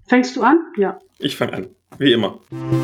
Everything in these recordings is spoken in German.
Fängst du an? Ja. Ich fange an, wie immer.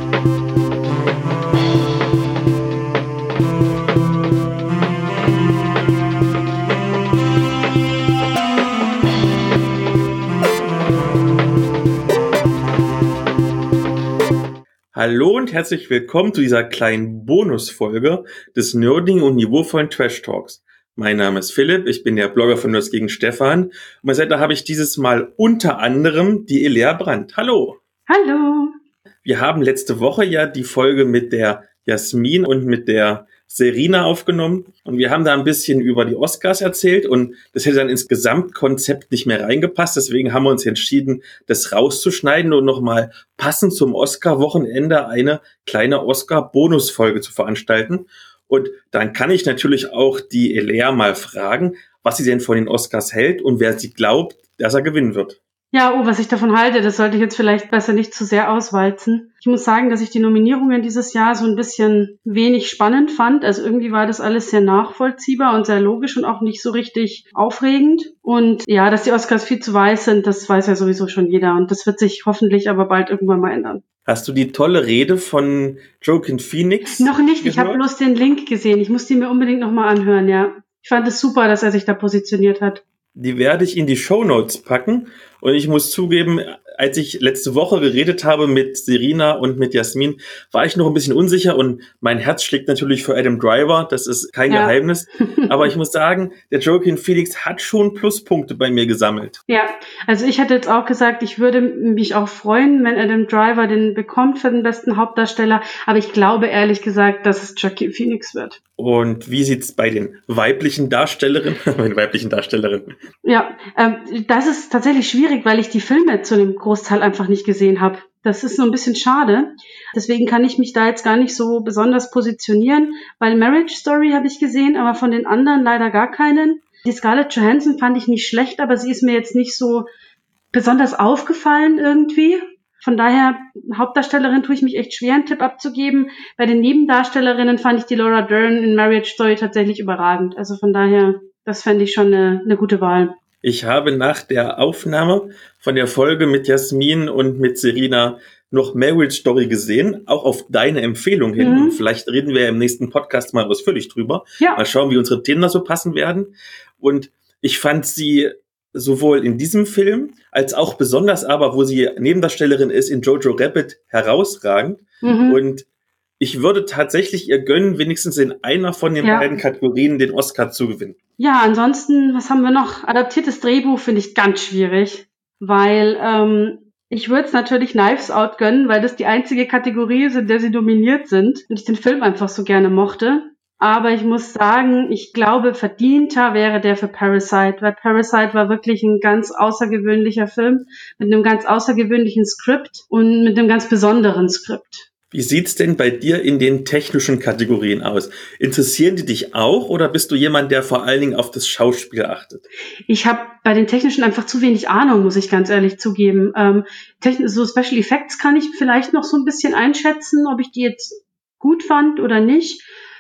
Hallo und herzlich willkommen zu dieser kleinen Bonusfolge des nerdigen und niveauvollen Trash Talks. Mein Name ist Philipp, ich bin der Blogger von Nerds gegen Stefan. Und bei Seite habe ich dieses Mal unter anderem die Elea Brandt. Hallo! Hallo! Wir haben letzte Woche ja die Folge mit der Jasmin und mit der Serena aufgenommen und wir haben da ein bisschen über die Oscars erzählt und das hätte dann ins Gesamtkonzept nicht mehr reingepasst. Deswegen haben wir uns entschieden, das rauszuschneiden und nochmal passend zum Oscar-Wochenende eine kleine Oscar-Bonusfolge zu veranstalten. Und dann kann ich natürlich auch die Elea mal fragen, was sie denn von den Oscars hält und wer sie glaubt, dass er gewinnen wird. Ja, was ich davon halte, das sollte ich jetzt vielleicht besser nicht zu sehr auswalzen. Ich muss sagen, dass ich die Nominierungen dieses Jahr so ein bisschen wenig spannend fand. Also irgendwie war das alles sehr nachvollziehbar und sehr logisch und auch nicht so richtig aufregend. Und ja, dass die Oscars viel zu weiß sind, das weiß ja sowieso schon jeder. Und das wird sich hoffentlich aber bald irgendwann mal ändern. Hast du die tolle Rede von Joaquin Phoenix? Noch nicht, ich habe bloß den Link gesehen. Ich muss die mir unbedingt nochmal anhören, ja. Ich fand es super, dass er sich da positioniert hat. Die werde ich in die Shownotes packen. Und ich muss zugeben, als ich letzte Woche geredet habe mit Serena und mit Jasmin, war ich noch ein bisschen unsicher und mein Herz schlägt natürlich für Adam Driver, das ist kein Geheimnis. Aber ich muss sagen, der Joaquin Phoenix hat schon Pluspunkte bei mir gesammelt. Ja, also ich hatte jetzt auch gesagt, ich würde mich auch freuen, wenn Adam Driver den bekommt für den besten Hauptdarsteller. Aber ich glaube ehrlich gesagt, dass es Joaquin Phoenix wird. Und wie sieht's bei den weiblichen Darstellerinnen? Ja, das ist tatsächlich schwierig, weil ich die Filme zu dem Großteil einfach nicht gesehen habe. Das ist so ein bisschen schade. Deswegen kann ich mich da jetzt gar nicht so besonders positionieren, weil Marriage Story habe ich gesehen, aber von den anderen leider gar keinen. Die Scarlett Johansson fand ich nicht schlecht, aber sie ist mir jetzt nicht so besonders aufgefallen irgendwie. Von daher, Hauptdarstellerin tue ich mich echt schwer, einen Tipp abzugeben. Bei den Nebendarstellerinnen fand ich die Laura Dern in Marriage Story tatsächlich überragend. Also von daher, das fände ich schon eine gute Wahl. Ich habe nach der Aufnahme von der Folge mit Jasmin und mit Serena noch Marriage Story gesehen, auch auf deine Empfehlung hin. Und vielleicht reden wir im nächsten Podcast mal ausführlich drüber. Ja. Mal schauen, wie unsere Themen da so passen werden. Und ich fand sie sowohl in diesem Film, als auch besonders aber, wo sie Nebendarstellerin ist, in Jojo Rabbit herausragend. Und ich würde tatsächlich ihr gönnen, wenigstens in einer von den beiden Kategorien den Oscar zu gewinnen. Ja, ansonsten, was haben wir noch? Adaptiertes Drehbuch finde ich ganz schwierig, weil ich würde es natürlich Knives Out gönnen, weil das die einzige Kategorie ist, in der sie nominiert sind und ich den Film einfach so gerne mochte. Aber ich muss sagen, ich glaube, verdienter wäre der für Parasite, weil Parasite war wirklich ein ganz außergewöhnlicher Film mit einem ganz außergewöhnlichen Skript und mit einem ganz besonderen Skript. Wie sieht's denn bei dir in den technischen Kategorien aus? Interessieren die dich auch oder bist du jemand, der vor allen Dingen auf das Schauspiel achtet? Ich habe bei den technischen einfach zu wenig Ahnung, muss ich ganz ehrlich zugeben. So Special Effects kann ich vielleicht noch so ein bisschen einschätzen, ob ich die jetzt gut fand oder nicht.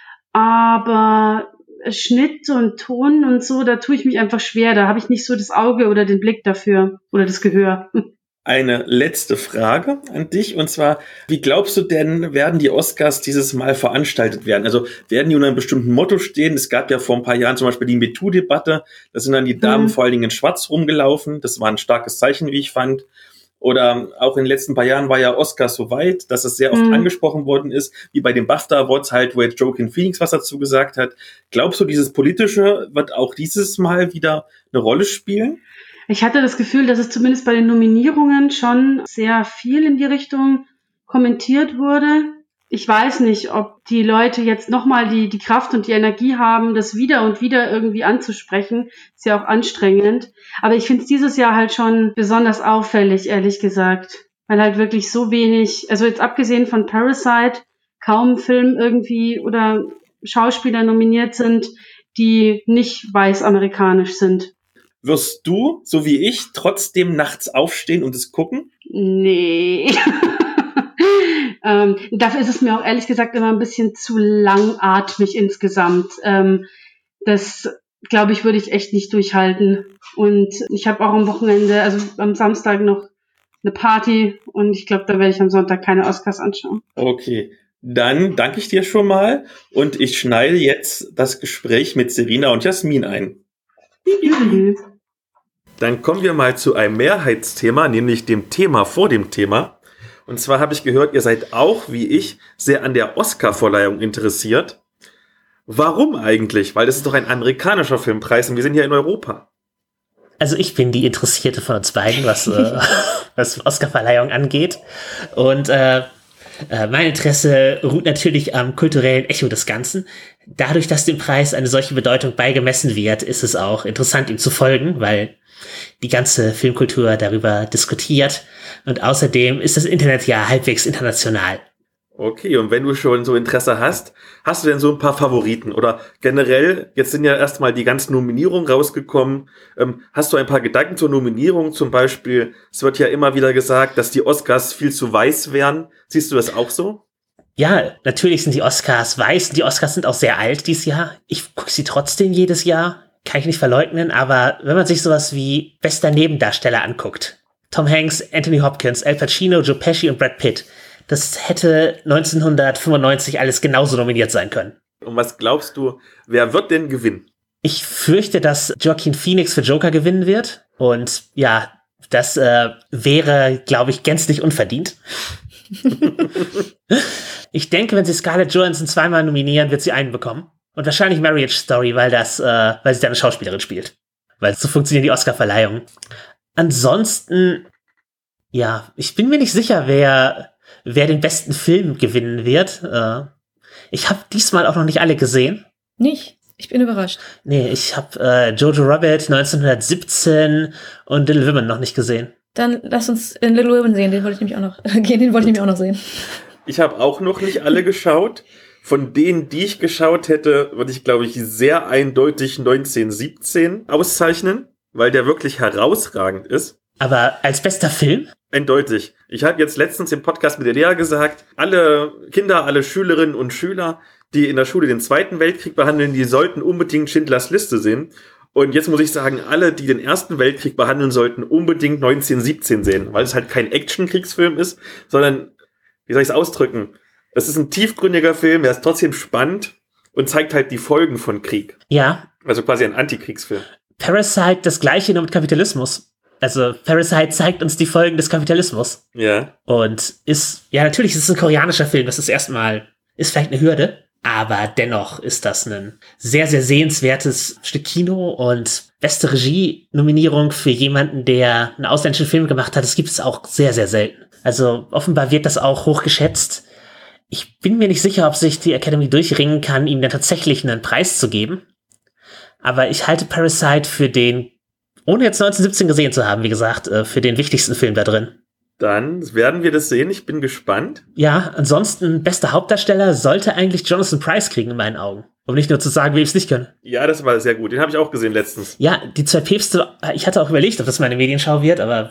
Aber Schnitt und Ton und so, da tue ich mich einfach schwer. Da habe ich nicht so das Auge oder den Blick dafür oder das Gehör. Eine letzte Frage an dich, und zwar, wie glaubst du denn, werden die Oscars dieses Mal veranstaltet werden? Also werden die unter einem bestimmten Motto stehen? Es gab ja vor ein paar Jahren zum Beispiel die MeToo-Debatte, da sind dann die Damen vor allen Dingen in Schwarz rumgelaufen, das war ein starkes Zeichen, wie ich fand. Oder auch in den letzten paar Jahren war ja Oscars so weit, dass es sehr oft angesprochen worden ist, wie bei den BAFTA Awards halt, wo jetzt Joaquin Phoenix was dazu gesagt hat. Glaubst du, dieses Politische wird auch dieses Mal wieder eine Rolle spielen? Ich hatte das Gefühl, dass es zumindest bei den Nominierungen schon sehr viel in die Richtung kommentiert wurde. Ich weiß nicht, ob die Leute jetzt nochmal die Kraft und die Energie haben, das wieder und wieder irgendwie anzusprechen. Ist ja auch anstrengend. Aber ich finde es dieses Jahr halt schon besonders auffällig, ehrlich gesagt. Weil halt wirklich so wenig, also jetzt abgesehen von Parasite, kaum Film irgendwie oder Schauspieler nominiert sind, die nicht weiß-amerikanisch sind. Wirst du, so wie ich, trotzdem nachts aufstehen und es gucken? Nee. Dafür ist es mir auch ehrlich gesagt immer ein bisschen zu langatmig insgesamt. Das, glaube ich, würde ich echt nicht durchhalten. Und ich habe auch am Wochenende, also am Samstag noch eine Party und ich glaube, da werde ich am Sonntag keine Oscars anschauen. Okay, dann danke ich dir schon mal und ich schneide jetzt das Gespräch mit Serena und Jasmin ein. Dann kommen wir mal zu einem Mehrheitsthema, nämlich dem Thema vor dem Thema. Und zwar habe ich gehört, ihr seid auch, wie ich, sehr an der Oscar-Verleihung interessiert. Warum eigentlich? Weil das ist doch ein amerikanischer Filmpreis und wir sind hier in Europa. Also ich bin die Interessierte von uns beiden, was Oscar-Verleihung angeht. Und mein Interesse ruht natürlich am kulturellen Echo des Ganzen. Dadurch, dass dem Preis eine solche Bedeutung beigemessen wird, ist es auch interessant, ihm zu folgen, weil die ganze Filmkultur darüber diskutiert. Und außerdem ist das Internet ja halbwegs international. Okay, und wenn du schon so Interesse hast du denn so ein paar Favoriten? Oder generell, jetzt sind ja erstmal die ganzen Nominierungen rausgekommen. Hast du ein paar Gedanken zur Nominierung? Zum Beispiel, es wird ja immer wieder gesagt, dass die Oscars viel zu weiß wären. Siehst du das auch so? Ja, natürlich sind die Oscars weiß. Die Oscars sind auch sehr alt dieses Jahr. Ich gucke sie trotzdem jedes Jahr. Kann ich nicht verleugnen. Aber wenn man sich sowas wie bester Nebendarsteller anguckt, Tom Hanks, Anthony Hopkins, Al Pacino, Joe Pesci und Brad Pitt, das hätte 1995 alles genauso nominiert sein können. Und was glaubst du, wer wird denn gewinnen? Ich fürchte, dass Joaquin Phoenix für Joker gewinnen wird. Und ja, das wäre, glaube ich, gänzlich unverdient. Ich denke, wenn sie Scarlett Johansson zweimal nominieren, wird sie einen bekommen. Und wahrscheinlich Marriage Story, weil sie da eine Schauspielerin spielt. Weil so funktionieren die Oscar-Verleihungen. Ansonsten, ja, ich bin mir nicht sicher, wer den besten Film gewinnen wird. Ich habe diesmal auch noch nicht alle gesehen. Nicht? Ich bin überrascht. Nee, ich habe Jojo Rabbit 1917 und Little Women noch nicht gesehen. Dann lass uns in Little Women sehen, den wollte ich nämlich auch noch sehen. Ich habe auch noch nicht alle geschaut. Von denen, die ich geschaut hätte, würde ich, glaube ich, sehr eindeutig 1917 auszeichnen, weil der wirklich herausragend ist. Aber als bester Film? Eindeutig. Ich habe jetzt letztens im Podcast mit der Lea gesagt, alle Kinder, alle Schülerinnen und Schüler, die in der Schule den Zweiten Weltkrieg behandeln, die sollten unbedingt Schindlers Liste sehen. Und jetzt muss ich sagen, alle, die den Ersten Weltkrieg behandeln, sollten unbedingt 1917 sehen, weil es halt kein Action-Kriegsfilm ist, sondern, wie soll ich es ausdrücken? Es ist ein tiefgründiger Film, er ist trotzdem spannend und zeigt halt die Folgen von Krieg. Ja. Also quasi ein Antikriegsfilm. Parasite das Gleiche nur mit Kapitalismus. Also Parasite zeigt uns die Folgen des Kapitalismus. Ja. Und natürlich ist es ein koreanischer Film, das ist vielleicht eine Hürde, aber dennoch ist das ein sehr, sehr sehenswertes Stück Kino und beste Regie-Nominierung für jemanden, der einen ausländischen Film gemacht hat, das gibt es auch sehr, sehr selten. Also offenbar wird das auch hochgeschätzt. Ich bin mir nicht sicher, ob sich die Academy durchringen kann, ihm dann tatsächlich einen Preis zu geben. Aber ich halte Parasite für den, ohne jetzt 1917 gesehen zu haben, wie gesagt, für den wichtigsten Film da drin. Dann werden wir das sehen. Ich bin gespannt. Ja, ansonsten, bester Hauptdarsteller sollte eigentlich Jonathan Pryce kriegen in meinen Augen. Um nicht nur zu sagen, wie ich es nicht können. Ja, das war sehr gut. Den habe ich auch gesehen letztens. Ja, die zwei Päpste, ich hatte auch überlegt, ob das meine Medienschau wird, aber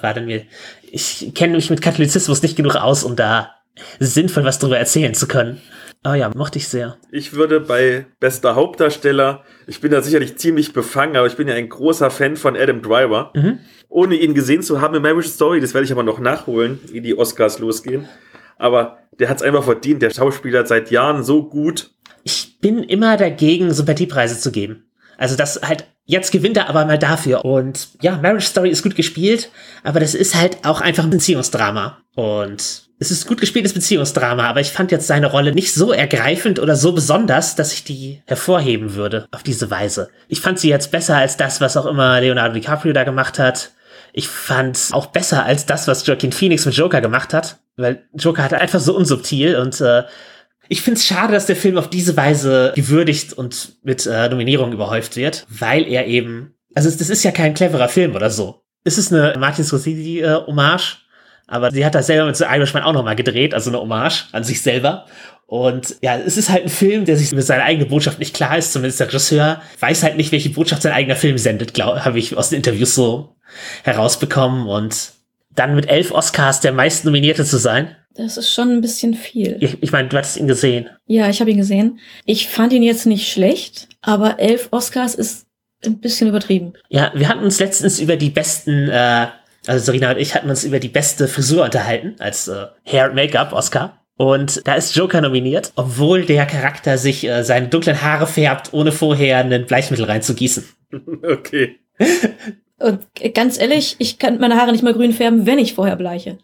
ich kenne mich mit Katholizismus nicht genug aus, um da sinnvoll was drüber erzählen zu können. Aber ja, mochte ich sehr. Ich würde bei bester Hauptdarsteller, ich bin da sicherlich ziemlich befangen, aber ich bin ja ein großer Fan von Adam Driver. Mhm. Ohne ihn gesehen zu haben in Marriage Story, das werde ich aber noch nachholen, wie die Oscars losgehen. Aber der hat es einfach verdient. Der Schauspieler hat seit Jahren so gut. Ich bin immer dagegen, Sympathiepreise zu geben. Also das halt, jetzt gewinnt er aber mal dafür. Und ja, Marriage Story ist gut gespielt, aber das ist halt auch einfach ein Beziehungsdrama. Und es ist gut gespieltes Beziehungsdrama, aber ich fand jetzt seine Rolle nicht so ergreifend oder so besonders, dass ich die hervorheben würde auf diese Weise. Ich fand sie jetzt besser als das, was auch immer Leonardo DiCaprio da gemacht hat. Ich fand es auch besser als das, was Joaquin Phoenix mit Joker gemacht hat, weil Joker hat einfach so unsubtil und ich finde es schade, dass der Film auf diese Weise gewürdigt und mit Nominierungen überhäuft wird, weil er eben, also das ist ja kein cleverer Film oder so. Es ist eine Martin Scorsese-Hommage, aber sie hat das selber mit The Irishman auch nochmal gedreht, also eine Hommage an sich selber. Und ja, es ist halt ein Film, der sich mit seiner eigenen Botschaft nicht klar ist, zumindest der Regisseur weiß halt nicht, welche Botschaft sein eigener Film sendet, habe ich aus den Interviews so herausbekommen. Und dann mit 11 Oscars der meistnominierte zu sein. Das ist schon ein bisschen viel. Ich meine, du hattest ihn gesehen. Ja, ich habe ihn gesehen. Ich fand ihn jetzt nicht schlecht, aber 11 Oscars ist ein bisschen übertrieben. Ja, wir hatten uns letztens über die besten Also Serena und ich hatten uns über die beste Frisur unterhalten, als Hair and Make-up Oscar. Und da ist Joker nominiert, obwohl der Charakter sich seine dunklen Haare färbt, ohne vorher ein Bleichmittel reinzugießen. Okay. Und ganz ehrlich, ich kann meine Haare nicht mal grün färben, wenn ich vorher bleiche.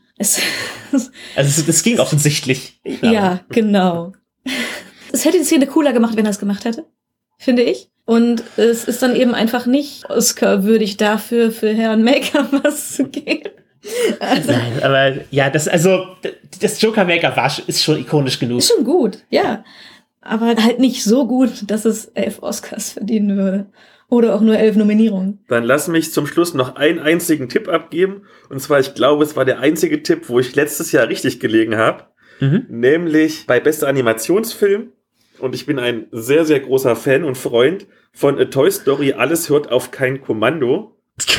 Also das ging offensichtlich. Ja, genau. Es hätte die Szene cooler gemacht, wenn er es gemacht hätte, finde ich. Und es ist dann eben einfach nicht Oscar-würdig dafür, für Herrn Make-up was zu geben. Also, nein, aber ja, das Joker-Make-up ist schon ikonisch genug. Ist schon gut, ja. Aber halt nicht so gut, dass es 11 Oscars verdienen würde. Oder auch nur 11 Nominierungen. Dann lass mich zum Schluss noch einen einzigen Tipp abgeben. Und zwar, ich glaube, es war der einzige Tipp, wo ich letztes Jahr richtig gelegen habe. Nämlich bei bester Animationsfilm. Und ich bin ein sehr, sehr großer Fan und Freund von A Toy Story. Alles hört auf kein Kommando.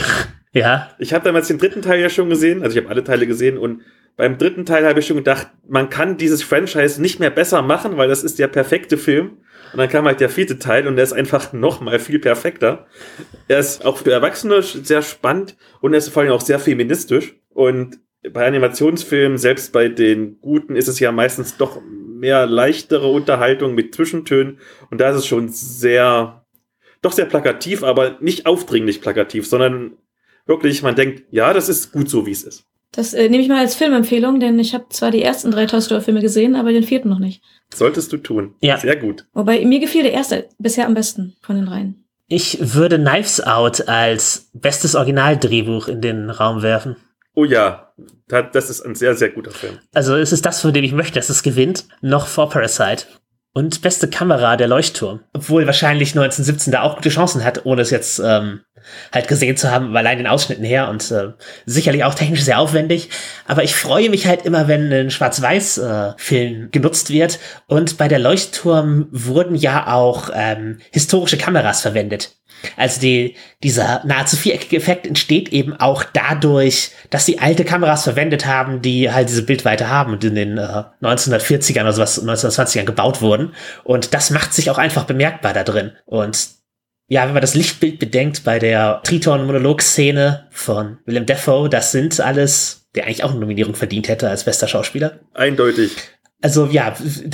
Ja. Ich habe damals den dritten Teil ja schon gesehen. Also ich habe alle Teile gesehen. Und beim dritten Teil habe ich schon gedacht, man kann dieses Franchise nicht mehr besser machen, weil das ist der perfekte Film. Und dann kam halt der vierte Teil und der ist einfach noch mal viel perfekter. Er ist auch für Erwachsene sehr spannend und er ist vor allem auch sehr feministisch. Und bei Animationsfilmen, selbst bei den guten, ist es ja meistens doch mehr leichtere Unterhaltung mit Zwischentönen. Und da ist es schon sehr plakativ, aber nicht aufdringlich plakativ, sondern wirklich, man denkt, ja, das ist gut so, wie es ist. Das nehme ich mal als Filmempfehlung, denn ich habe zwar die ersten 3 Toy Story Filme gesehen, aber den vierten noch nicht. Solltest du tun. Ja. Sehr gut. Wobei, mir gefiel der erste bisher am besten von den dreien. Ich würde Knives Out als bestes Originaldrehbuch in den Raum werfen. Oh ja, das ist ein sehr, sehr guter Film. Also es ist das, von dem ich möchte, dass es gewinnt, noch vor Parasite. Und beste Kamera, der Leuchtturm. Obwohl wahrscheinlich 1917 da auch gute Chancen hat, ohne es jetzt halt gesehen zu haben, allein den Ausschnitten her und sicherlich auch technisch sehr aufwendig. Aber ich freue mich halt immer, wenn ein Schwarz-Weiß-Film genutzt wird. Und bei der Leuchtturm wurden ja auch historische Kameras verwendet. Also dieser nahezu viereckige Effekt entsteht eben auch dadurch, dass sie alte Kameras verwendet haben, die halt diese Bildweite haben und in den 1940ern oder sowas, 1920ern gebaut wurden. Und das macht sich auch einfach bemerkbar da drin. Und ja, wenn man das Lichtbild bedenkt bei der Triton-Monolog-Szene von Willem Dafoe, das sind alles, der eigentlich auch eine Nominierung verdient hätte als bester Schauspieler. Eindeutig. Also ja,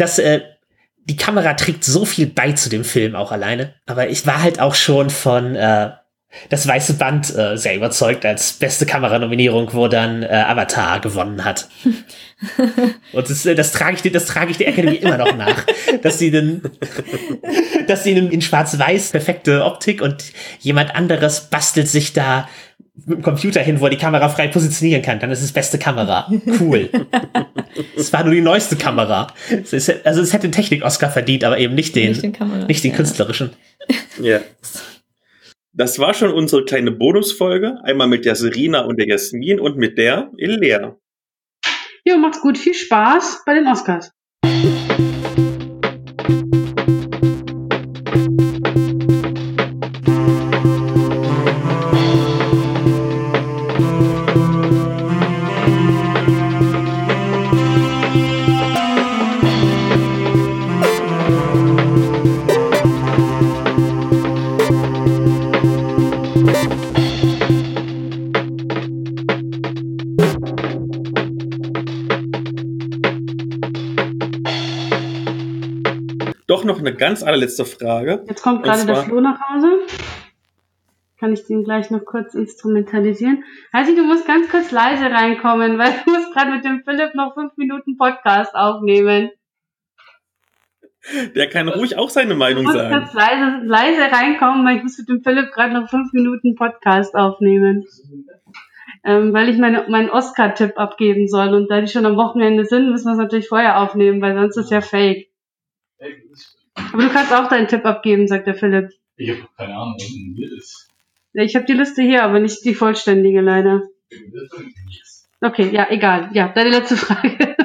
die Kamera trägt so viel bei zu dem Film auch alleine. Aber ich war halt auch schon von Das Weiße Band sehr überzeugt als beste Kameranominierung, wo dann Avatar gewonnen hat. Und das trage ich der Academy immer noch nach, dass sie in Schwarz-Weiß perfekte Optik und jemand anderes bastelt sich da mit dem Computer hin, wo er die Kamera frei positionieren kann. Dann ist es beste Kamera. Cool. Es war nur die neueste Kamera. Es hätte den Technik-Oscar verdient, aber eben nicht den künstlerischen. Ja. Das war schon unsere kleine Bonusfolge. Einmal mit der Serena und der Jasmin und mit der Ilea. Jo, macht's gut. Viel Spaß bei den Oscars. Doch noch eine ganz allerletzte Frage. Jetzt kommt gerade der Flo nach Hause. Kann ich den gleich noch kurz instrumentalisieren? Heidi, du musst ganz kurz leise reinkommen, weil du musst gerade mit dem Philipp noch 5 Minuten Podcast aufnehmen. Der kann ruhig auch seine Meinung sagen. Du musst ganz leise reinkommen, weil ich muss mit dem Philipp gerade noch 5 Minuten Podcast aufnehmen. Weil ich meinen Oscar-Tipp abgeben soll. Und da die schon am Wochenende sind, müssen wir es natürlich vorher aufnehmen, weil sonst ist ja fake. Aber du kannst auch deinen Tipp abgeben, sagt der Philipp. Ich habe keine Ahnung, was denn hier ist. Ja, ich habe die Liste hier, aber nicht die vollständige leider. Okay, ja, egal. Ja, deine letzte Frage.